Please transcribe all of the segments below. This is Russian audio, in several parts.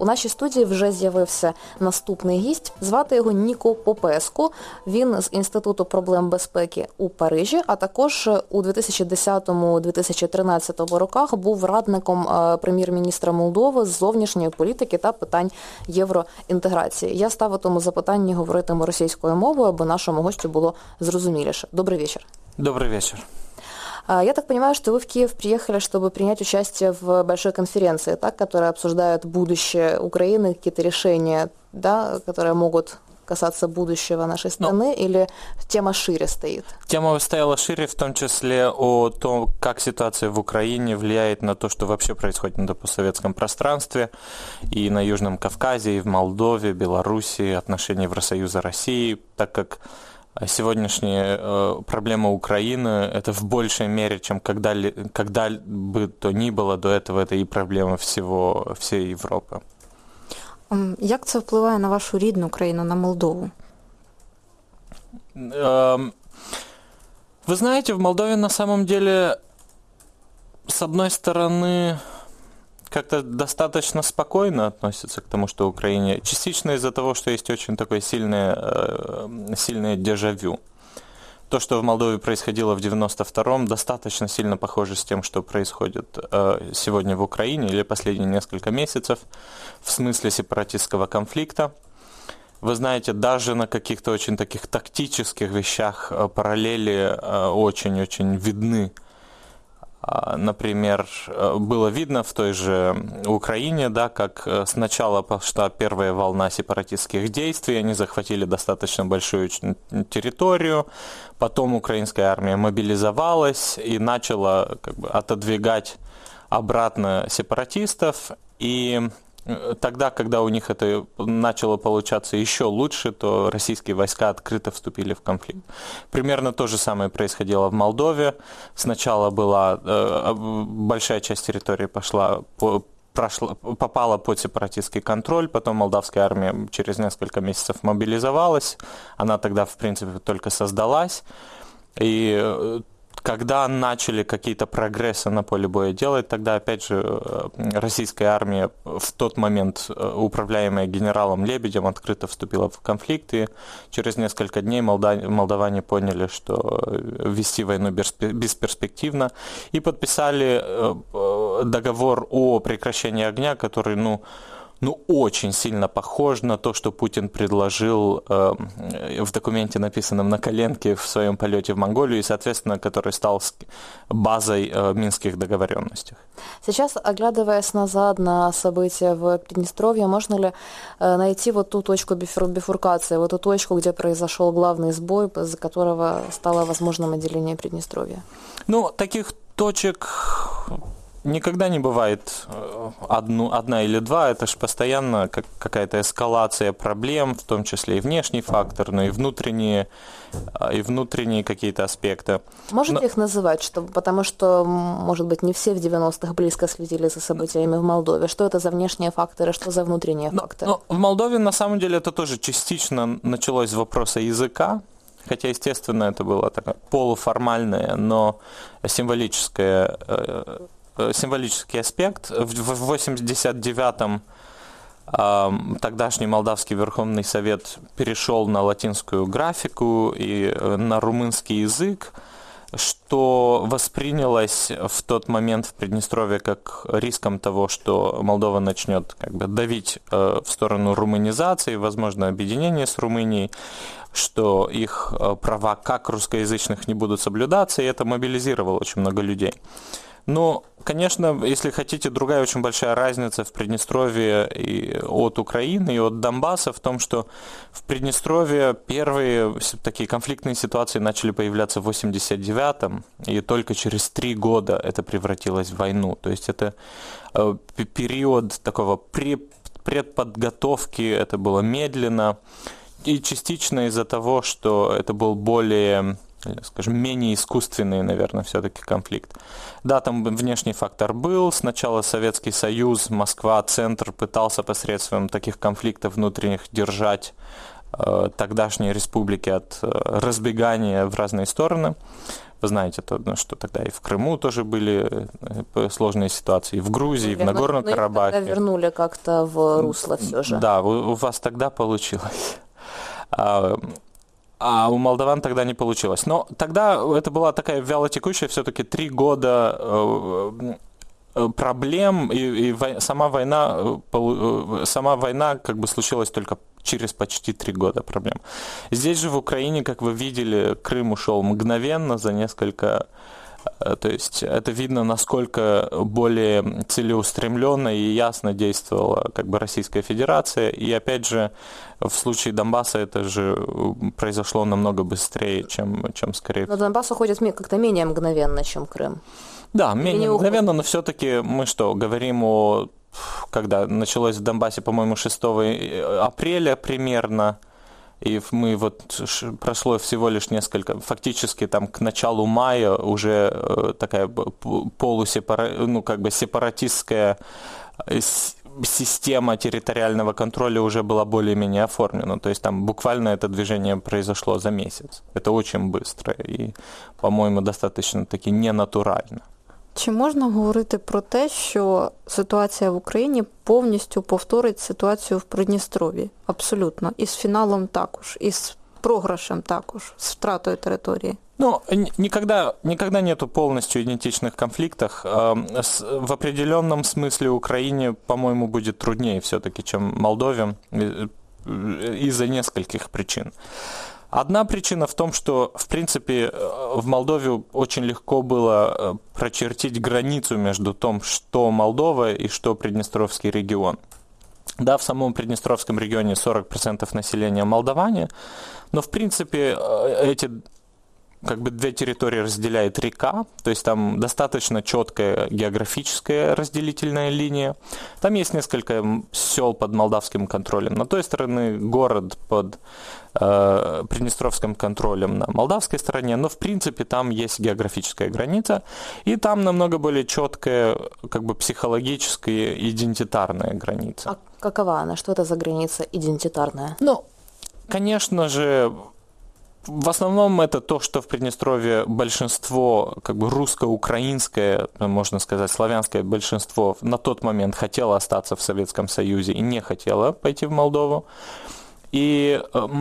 У нашій студії вже з'явився наступний гість. Звати його Ніко Попеску. Він з Інституту проблем безпеки у Парижі, а також у 2010-2013 роках був радником прем'єр-міністра Молдови з зовнішньої політики та питань євроінтеграції. Я ставитиму запитання, говоритиму російською мовою, аби нашому гостю було зрозуміліше. Добрий вечір. Добрый вечер. Я так понимаю, что вы в Киев приехали, чтобы принять участие в большой конференции, так, которая обсуждает будущее Украины, какие-то решения, да, которые могут касаться будущего нашей страны, или тема шире стоит? Тема стояла шире, в том числе о том, как ситуация в Украине влияет на то, что вообще происходит на постсоветском пространстве, и на Южном Кавказе, и в Молдове, Белоруссии, отношения Евросоюза, России, так как сегодняшняя проблема Украины – это в большей мере, чем когда бы то ни было до этого, это и проблема всей Европы. Як це впливає на вашу рідну країну, на Молдову? Вы знаете, в Молдове на самом деле, с одной стороны, как-то достаточно спокойно относятся к тому, что в Украине, частично из-за того, что есть очень такое сильное дежавю. То, что в Молдове происходило в 92-м, достаточно сильно похоже с тем, что происходит сегодня в Украине или последние несколько месяцев в смысле сепаратистского конфликта. Вы знаете, даже на каких-то очень таких тактических вещах параллели очень-очень видны. Например, было видно в той же Украине, да, как сначала пошла первая волна сепаратистских действий, они захватили достаточно большую территорию, потом украинская армия мобилизовалась и начала отодвигать обратно сепаратистов, и тогда, когда у них это начало получаться еще лучше, то российские войска открыто вступили в конфликт. Примерно то же самое происходило в Молдове. Сначала была большая часть территории попала под сепаратистский контроль, потом молдавская армия через несколько месяцев мобилизовалась. Она тогда, в принципе, только создалась. И когда начали какие-то прогрессы на поле боя делать, тогда, опять же, российская армия, в тот момент управляемая генералом Лебедем, открыто вступила в конфликт, и через несколько дней молдаване поняли, что вести войну бесперспективно, и подписали договор о прекращении огня, который, очень сильно похож на то, что Путин предложил в документе, написанном на коленке в своем полете в Монголию, и, соответственно, который стал базой минских договоренностей. Сейчас, оглядываясь назад на события в Приднестровье, можно ли найти вот ту точку бифуркации, вот ту точку, где произошел главный сбой, из-за которого стало возможным отделение Приднестровья? Таких точек никогда не бывает одна или два, это же постоянно какая-то эскалация проблем, в том числе и внешний фактор, но и внутренние какие-то аспекты. Можете их называть, потому что, может быть, не все в 90-х близко следили за событиями в Молдове. Что это за внешние факторы, что за внутренние факторы? В Молдове, на самом деле, это тоже частично началось с вопроса языка, хотя, естественно, это было такое полуформальное, но символический аспект. В 89-м тогдашний Молдавский Верховный Совет перешел на латинскую графику и на румынский язык, что воспринялось в тот момент в Приднестровье как риском того, что Молдова начнет давить в сторону румынизации, возможно, объединения с Румынией, что их права как русскоязычных не будут соблюдаться, и это мобилизировало очень много людей. Конечно, если хотите, другая очень большая разница в Приднестровье и от Украины, и от Донбасса в том, что в Приднестровье первые такие конфликтные ситуации начали появляться в 89-м, и только через 3 года это превратилось в войну. То есть это период такого предподготовки, это было медленно, и частично из-за того, что это был более, скажем, менее искусственный, наверное, все-таки конфликт. Да, там внешний фактор был. Сначала Советский Союз, Москва, центр пытался посредством таких конфликтов внутренних держать тогдашней республики от разбегания в разные стороны. Вы знаете, что тогда и в Крыму тоже были сложные ситуации, и в Грузии, и в Нагорном Карабахе. Тогда вернули как-то в русло все же. Да, у вас тогда получилось. А у молдаван тогда не получилось. Но тогда это была такая вялотекущая, все-таки 3 года проблем, и сама война как бы случилась только через почти 3 года проблем. Здесь же в Украине, как вы видели, Крым ушел мгновенно за несколько... То есть это видно, насколько более целеустремленно и ясно действовала как бы Российская Федерация. И опять же, в случае Донбасса это же произошло намного быстрее, чем скорее... Но Донбасс уходит как-то менее мгновенно, чем Крым. Да, менее мгновенно, но все-таки мы говорим о... Когда началось в Донбассе, по-моему, 6 апреля примерно, и мы прошло всего лишь несколько, фактически там к началу мая уже такая сепаратистская система территориального контроля уже была более-менее оформлена. То есть там буквально это движение произошло за месяц. Это очень быстро и, по-моему, достаточно-таки ненатурально. Чи можна говорити про те, що ситуація в Україні повністю повторить ситуацію в Придністров'ї? Абсолютно. І з фіналом також, і з програшем також, з втратою території? Ну, никогда нету полностью идентичных конфликтов. В определенном смысле Украине, по-моему, будет труднее все-таки, чем Молдове, из-за нескольких причин. Одна причина в том, что, в принципе, в Молдове очень легко было прочертить границу между тем, что Молдова и что Приднестровский регион. Да, в самом Приднестровском регионе 40% населения молдаване, но, в принципе, эти как бы 2 территории разделяет река, то есть там достаточно четкая географическая разделительная линия. Там есть несколько сел под молдавским контролем. На той стороне город под Приднестровским контролем на молдавской стороне, но в принципе там есть географическая граница, и там намного более четкая, как бы психологическая, идентитарная граница. А какова она? Что это за граница идентитарная? Ну, конечно же, в основном это то, что в Приднестровье большинство, как бы русско-украинское, можно сказать, славянское большинство на тот момент хотело остаться в Советском Союзе и не хотело пойти в Молдову. И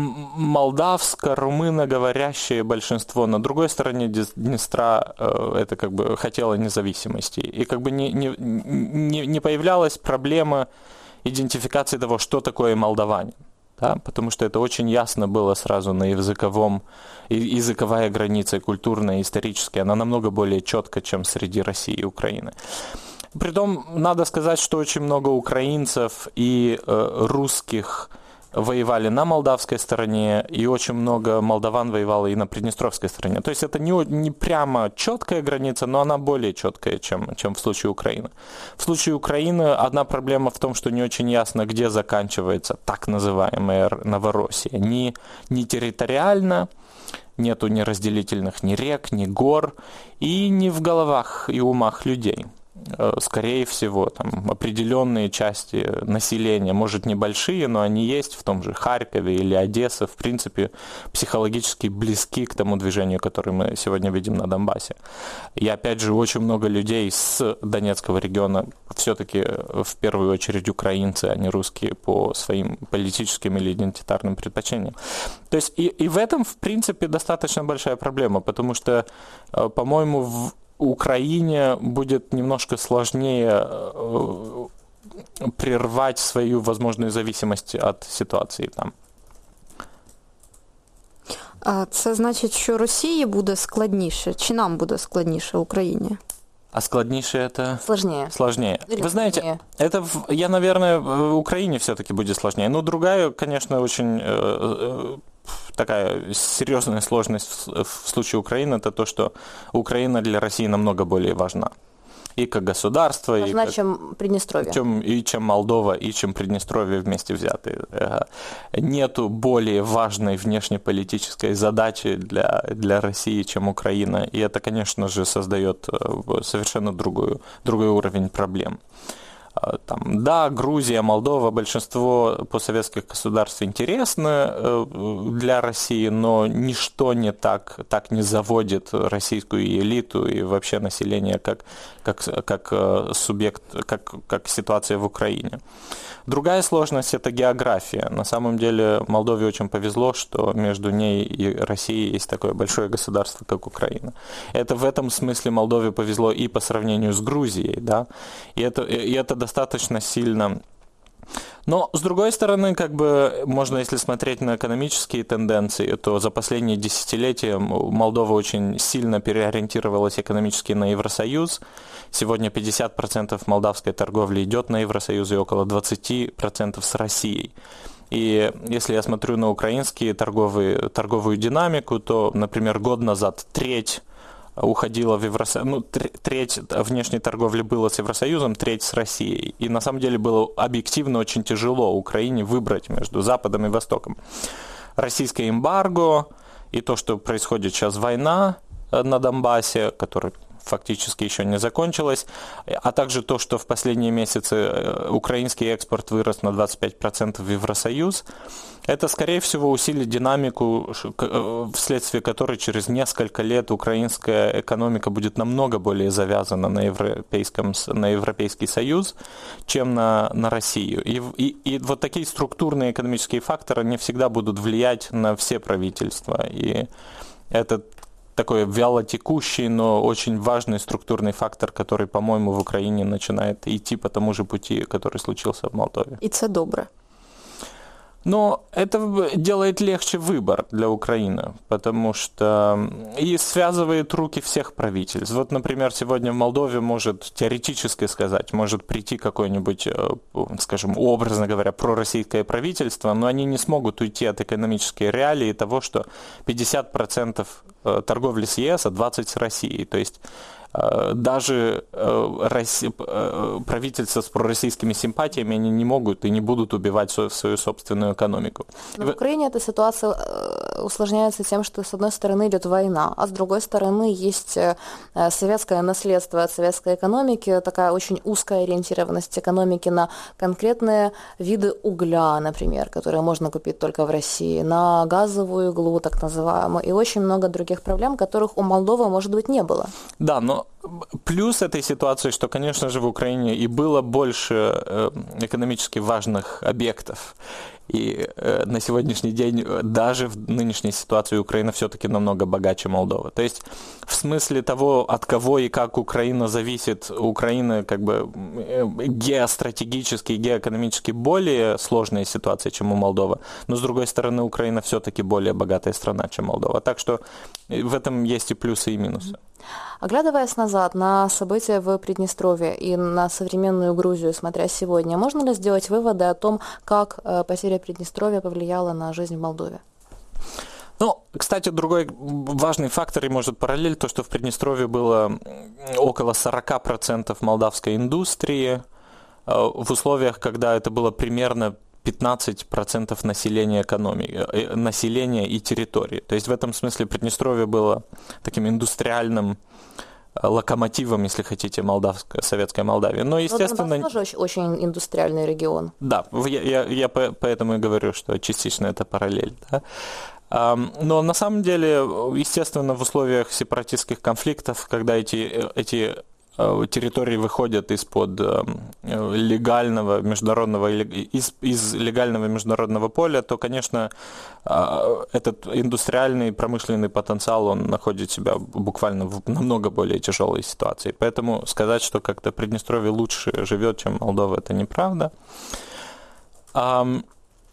молдавско-румыноговорящее большинство на другой стороне Днестра это как бы хотело независимости. И как бы не появлялась проблема идентификации того, что такое молдаванин. Да, потому что это очень ясно было сразу на языковая граница, культурная, историческая, она намного более четко, чем среди России и Украины. Притом, надо сказать, что очень много украинцев и русских воевали на молдавской стороне, и очень много молдаван воевало и на приднестровской стороне. То есть это не прямо четкая граница, но она более четкая, чем в случае Украины. В случае Украины одна проблема в том, что не очень ясно, где заканчивается так называемая Новороссия. Не территориально, нету ни разделительных ни рек, ни гор, и не в головах и умах людей. Скорее всего, там определенные части населения, может, небольшие, но они есть в том же Харькове или Одессе, в принципе, психологически близки к тому движению, которое мы сегодня видим на Донбассе. И опять же, очень много людей с Донецкого региона, все-таки в первую очередь украинцы, а не русские по своим политическим или идентитарным предпочтениям. То есть и в этом, в принципе, достаточно большая проблема, потому что, по-моему, в Украине будет немножко сложнее прервать свою возможную зависимость от ситуации там. А це значить, що Росії буде складніше, чи нам буде складніше Україні? А складніше это? Сложнее. Вы знаете, это, наверное, в Украине все-таки будет сложнее. Но другая, конечно, очень такая серьезная сложность в случае Украины, это то, что Украина для России намного более важна. И как государство, важна, чем Приднестровье. Чем Молдова, и чем Приднестровье вместе взятые. Нету более важной внешнеполитической задачи для России, чем Украина. И это, конечно же, создает совершенно другой уровень проблем. Там, да, Грузия, Молдова, большинство постсоветских государств интересны для России, но ничто не так не заводит российскую элиту и вообще население как субъект, как ситуация в Украине. Другая сложность – это география. На самом деле Молдове очень повезло, что между ней и Россией есть такое большое государство, как Украина. Это в этом смысле Молдове повезло и по сравнению с Грузией, да, и это достаточно сильно. Но, с другой стороны, как бы можно, если смотреть на экономические тенденции, то за последние десятилетия Молдова очень сильно переориентировалась экономически на Евросоюз. Сегодня 50% молдавской торговли идет на Евросоюз и около 20% с Россией. И если я смотрю на украинские торговую динамику, то, например, год назад треть уходила в Евросоюз, треть внешней торговли было с Евросоюзом, треть с Россией. И на самом деле было объективно очень тяжело Украине выбрать между Западом и Востоком. Российское эмбарго и то, что происходит сейчас война на Донбассе, которая фактически еще не закончилась, а также то, что в последние месяцы украинский экспорт вырос на 25% в Евросоюз, это, скорее всего, усилит динамику, вследствие которой через несколько лет украинская экономика будет намного более завязана на Европейский Союз, чем на Россию. И вот такие структурные экономические факторы не всегда будут влиять на все правительства. И это такой вялотекущий, но очень важный структурный фактор, который, по-моему, в Украине начинает идти по тому же пути, который случился в Молдове. И це добре. Но это делает легче выбор для Украины, потому что и связывает руки всех правительств. Вот, например, сегодня в Молдове может теоретически сказать, может прийти какое-нибудь, скажем, образно говоря, пророссийское правительство, но они не смогут уйти от экономической реалии того, что 50% торговли с ЕС, а 20% с Россией. То есть даже правительства с пророссийскими симпатиями они не могут и не будут убивать свою собственную экономику. Но в Украине эта ситуация усложняется тем, что с одной стороны идет война, а с другой стороны есть советское наследство от советской экономики, такая очень узкая ориентированность экономики на конкретные виды угля, например, которые можно купить только в России, на газовую иглу, так называемую, и очень много других проблем, которых у Молдовы, может быть, не было. Да, но плюс этой ситуации, что, конечно же, в Украине и было больше экономически важных объектов. И на сегодняшний день, даже в нынешней ситуации, Украина все-таки намного богаче Молдовы. То есть в смысле того, от кого и как Украина зависит, Украина как бы геостратегически, геоэкономически более сложная ситуация, чем у Молдовы. Но, с другой стороны, Украина все-таки более богатая страна, чем Молдова. Так что в этом есть и плюсы, и минусы. Оглядываясь назад на события в Приднестровье и на современную Грузию, смотря сегодня, можно ли сделать выводы о том, как потеря Приднестровья повлияла на жизнь в Молдове? Ну, кстати, другой важный фактор и, может, параллель, то, что в Приднестровье было около 40% молдавской индустрии в условиях, когда это было примерно 15% населения и территории. То есть в этом смысле Приднестровье было таким индустриальным локомотивом, если хотите, советской Молдавии. Но, естественно... Донбасс тоже очень индустриальный регион. Да, я поэтому и говорю, что частично это параллель. Да? Но на самом деле, естественно, в условиях сепаратистских конфликтов, когда эти территории выходят из-под легального международного, из легального международного поля, то, конечно, этот индустриальный промышленный потенциал, он находит себя буквально в намного более тяжелой ситуации. Поэтому сказать, что как-то Приднестровье лучше живет, чем Молдова, это неправда. Как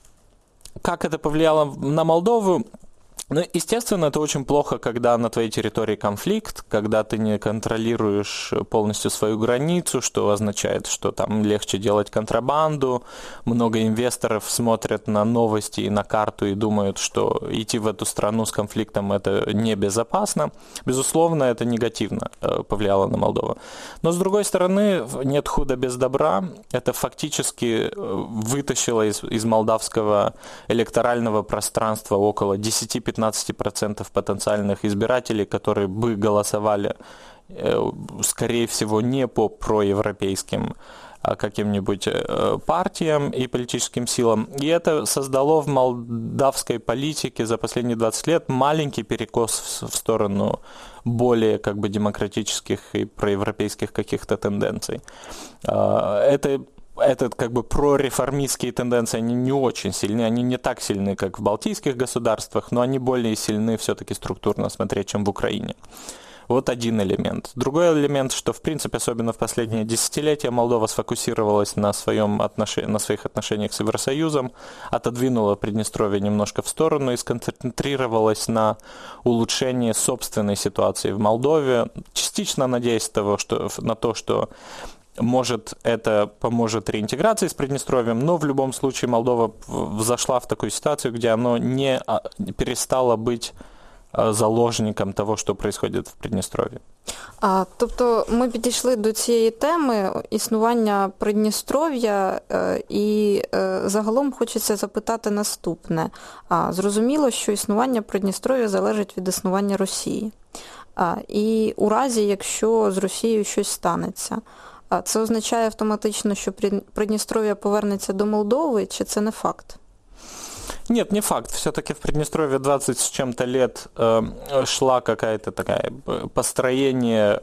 это повлияло на Молдову? Ну, естественно, это очень плохо, когда на твоей территории конфликт, когда ты не контролируешь полностью свою границу, что означает, что там легче делать контрабанду. Много инвесторов смотрят на новости и на карту и думают, что идти в эту страну с конфликтом это небезопасно. Безусловно, это негативно повлияло на Молдову. Но, с другой стороны, нет худа без добра. Это фактически вытащило из молдавского электорального пространства около 10-15% потенциальных избирателей, которые бы голосовали, скорее всего, не по проевропейским каким-нибудь партиям и политическим силам. И это создало в молдавской политике за последние 20 лет маленький перекос в сторону более как бы демократических и проевропейских каких-то тенденций. Это как бы прореформистские тенденции, они не очень сильны, они не так сильны, как в балтийских государствах, но они более сильны все-таки структурно смотреть, чем в Украине. Вот один элемент. Другой элемент, что в принципе, особенно в последние десятилетия, Молдова сфокусировалась на своих отношениях с Евросоюзом, отодвинула Приднестровье немножко в сторону и сконцентрировалась на улучшении собственной ситуации в Молдове, частично надеясь на то, что может, это поможет реинтеграции с Приднестровьем, но в любом случае Молдова зашла в такую ситуацию, где она не перестала быть заложником того, що происходит в Придністров'ї. Тобто ми підійшли до цієї теми існування Придністров'я, і загалом хочеться запитати наступне. Зрозуміло, що існування Придністров'я залежить від існування Росії. І у разі, якщо з Росією щось станеться, це означає автоматично, що Придністров'я повернеться до Молдови, чи це не факт? Нет, не факт. Все-таки в Приднестровье 20 с чем-то лет шла какая-то такая построение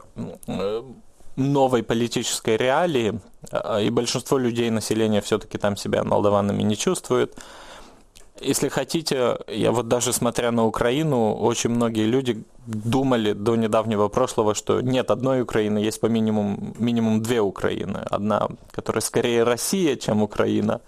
новой политической реалии, и большинство людей, населения все-таки там себя молдаванами не чувствует. Если хотите, я вот даже смотря на Украину, очень многие люди думали до недавнего прошлого, что нет одной Украины, есть по минимум две Украины. Одна, которая скорее Россия, чем Украина.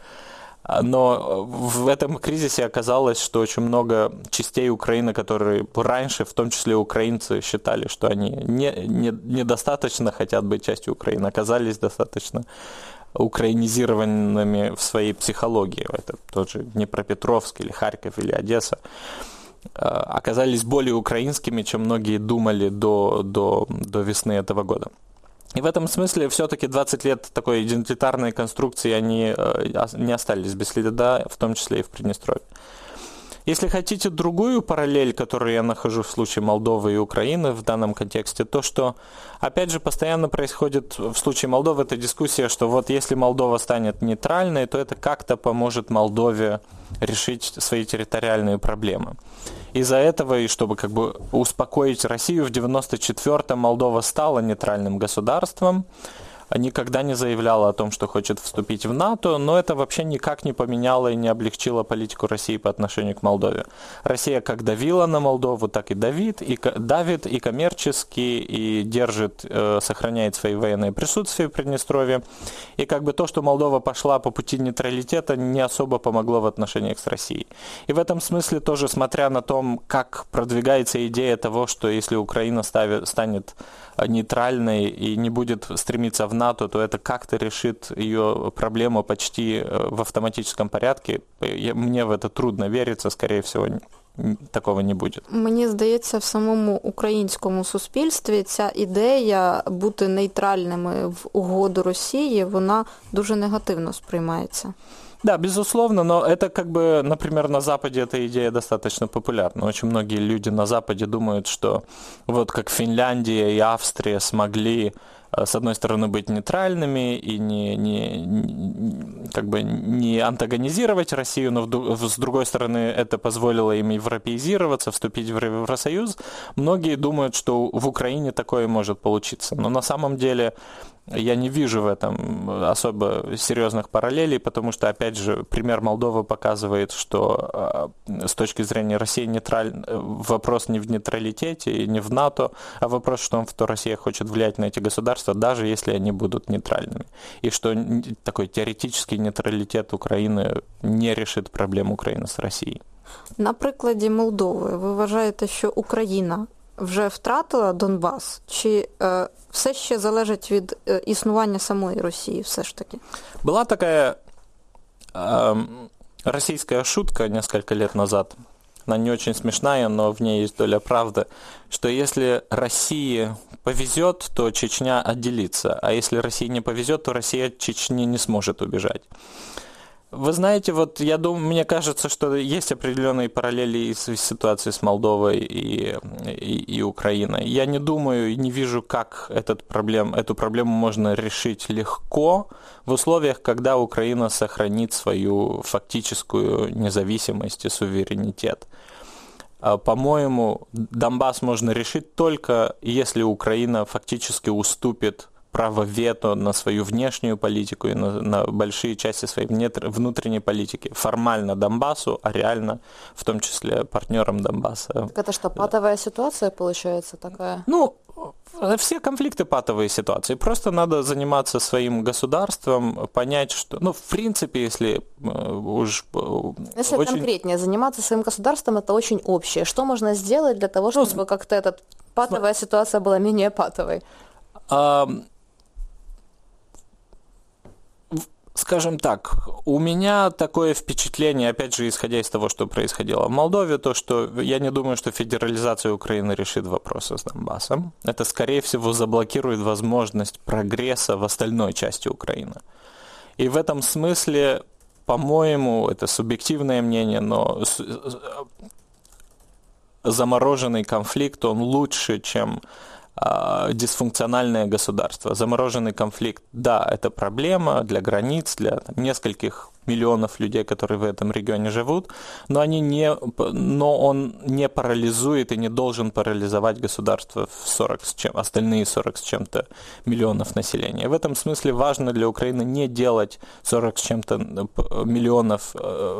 Но в этом кризисе оказалось, что очень много частей Украины, которые раньше, в том числе украинцы, считали, что они недостаточно хотят быть частью Украины, оказались достаточно украинизированными в своей психологии. Это тот же Днепропетровск или Харьков или Одесса. Оказались более украинскими, чем многие думали до весны этого года. И в этом смысле все-таки 20 лет такой идентитарной конструкции, они не остались без следа, в том числе и в Приднестровье. Если хотите другую параллель, которую я нахожу в случае Молдовы и Украины в данном контексте, то, что, опять же, постоянно происходит в случае Молдовы эта дискуссия, что вот если Молдова станет нейтральной, то это как-то поможет Молдове решить свои территориальные проблемы. Из-за этого, и чтобы как бы успокоить Россию, в 1994-м Молдова стала нейтральным государством, никогда не заявляла о том, что хочет вступить в НАТО, но это вообще никак не поменяло и не облегчило политику России по отношению к Молдове. Россия как давила на Молдову, так и давит и коммерчески, и держит, сохраняет свои военные присутствия в Приднестровье. И как бы то, что Молдова пошла по пути нейтралитета, не особо помогло в отношениях с Россией. И в этом смысле тоже, смотря на том, как продвигается идея того, что если Украина станет нейтральной и не будет стремиться в НАТО, то это как-то решит ее проблему почти в автоматическом порядке. Мне в это трудно вериться, скорее всего, такого не буде. Мені здається, в самому українському суспільстві ця ідея бути нейтральними в угоду Росії, вона дуже негативно сприймається. Да, безусловно, но это как бы, например, на Западе эта идея достаточно популярна. Очень многие люди на Западе думают, что вот как Финляндия и Австрия смогли, с одной стороны, быть нейтральными и не антагонизировать Россию, но с другой стороны это позволило им европеизироваться, вступить в Евросоюз. Многие думают, что в Украине такое может получиться. Но на самом деле я не вижу в этом особо серьезных параллелей, потому что, опять же, пример Молдовы показывает, что с точки зрения России вопрос не в нейтралитете и не в НАТО, а вопрос в том, что Россия хочет влиять на эти государства, даже если они будут нейтральными. И что такой теоретический нейтралитет Украины не решит проблему Украины с Россией. На прикладі Молдови ви вважаєте, що Україна вже втратила Донбас, чи все ще залежить від існування самої Росії все ж таки? Была такая российская шутка несколько лет назад, она не очень смешная, но в ней есть доля правды, что если России повезет, то Чечня отделится, а если России не повезет, то Россия от Чечни не сможет убежать. Вы знаете, вот я думаю, мне кажется, что есть определенные параллели и с ситуацией с Молдовой и Украиной. Я не думаю и не вижу, как эту проблему можно решить легко в условиях, когда Украина сохранит свою фактическую независимость и суверенитет. По-моему, Донбасс можно решить только если Украина фактически уступит право вето на свою внешнюю политику и на большие части своей внутренней политики. Формально Донбассу, а реально в том числе партнерам Донбасса. Так это что, патовая ситуация получается такая? Ну, все конфликты патовые ситуации. Просто надо заниматься своим государством, понять, что... Ну, в принципе, если уж... Если очень... конкретнее, заниматься своим государством, это очень общее. Что можно сделать для того, чтобы как-то эта патовая ситуация была менее патовой? Скажем так, у меня такое впечатление, опять же, исходя из того, что происходило в Молдове, то, что я не думаю, что федерализация Украины решит вопросы с Донбассом. Это, скорее всего, заблокирует возможность прогресса в остальной части Украины. И в этом смысле, по-моему, это субъективное мнение, но замороженный конфликт, он лучше, чем дисфункциональное государство. Замороженный конфликт, да, это проблема для границ, для нескольких миллионов людей, которые в этом регионе живут, но он не парализует и не должен парализовать государство остальные 40 с чем-то миллионов населения. В этом смысле важно для Украины не делать 40 с чем-то миллионов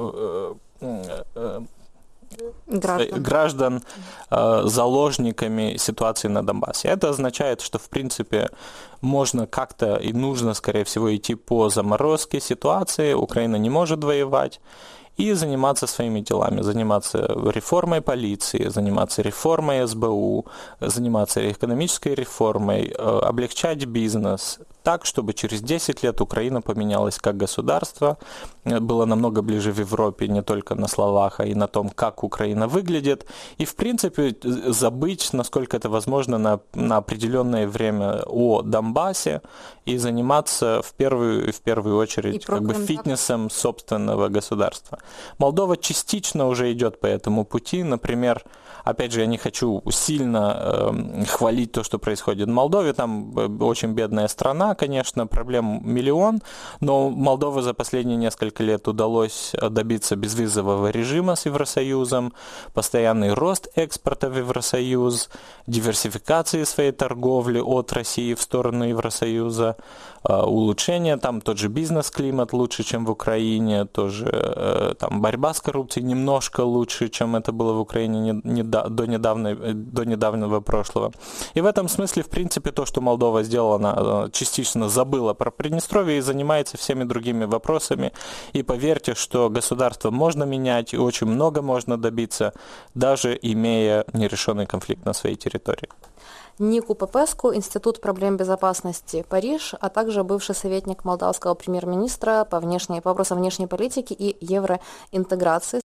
граждан заложниками ситуации на Донбассе. Это означает, что, в принципе, можно как-то и нужно, скорее всего, идти по заморозке ситуации. Украина не может воевать. И заниматься своими делами, заниматься реформой полиции, заниматься реформой СБУ, заниматься экономической реформой, облегчать бизнес так, чтобы через 10 лет Украина поменялась как государство, была намного ближе в Европе, не только на словах, а и на том, как Украина выглядит, и, в принципе, забыть, насколько это возможно, на определенное время о Донбассе и заниматься в первую очередь фитнесом собственного государства. Молдова частично уже идет по этому пути. Например, опять же, я не хочу сильно хвалить то, что происходит в Молдове. Там очень бедная страна, конечно, проблем миллион, но Молдове за последние несколько лет удалось добиться безвизового режима с Евросоюзом, постоянный рост экспорта в Евросоюз, диверсификации своей торговли от России в сторону Евросоюза, улучшение, там тот же бизнес-климат лучше, чем в Украине, тоже там борьба с коррупцией немножко лучше, чем это было в Украине до недавнего прошлого. И в этом смысле, в принципе, то, что Молдова сделала, она частично забыла про Приднестровье и занимается всеми другими вопросами. И поверьте, что государство можно менять, и очень много можно добиться, даже имея нерешенный конфликт на своей территории. Нику Попеску, Институт проблем безопасности Париж, а также бывший советник молдавского премьер-министра по вопросам внешней политики и евроинтеграции.